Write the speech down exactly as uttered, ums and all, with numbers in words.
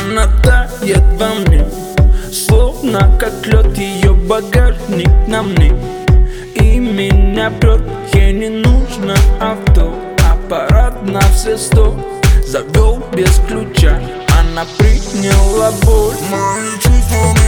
Она тает во мне, словно как лед, ее багажник на мне. И меня прет, ей не нужно авто, аппарат на все сто. Завел без ключа, она приняла боль. Мои чувства